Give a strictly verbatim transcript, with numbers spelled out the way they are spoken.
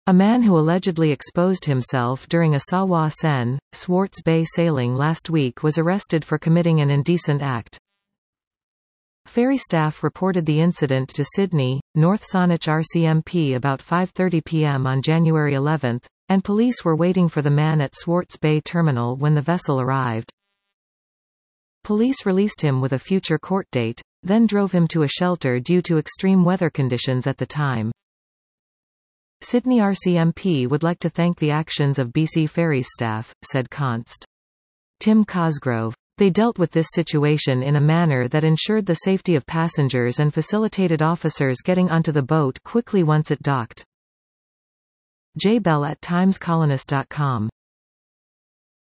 A man who allegedly exposed himself during a Sawa Sen, Swartz Bay sailing last week was arrested for committing an indecent act. Ferry staff reported the incident to Sydney, North Saanich R C M P about five thirty p m on January eleventh, and police were waiting for the man at Swartz Bay Terminal when the vessel arrived. Police released him with a future court date, then drove him to a shelter due to extreme weather conditions at the time. Sydney R C M P would like to thank the actions of B C Ferries staff, said Const. Tim Cosgrove. They dealt with this situation in a manner that ensured the safety of passengers and facilitated officers getting onto the boat quickly once it docked. J Bell at times colonist dot com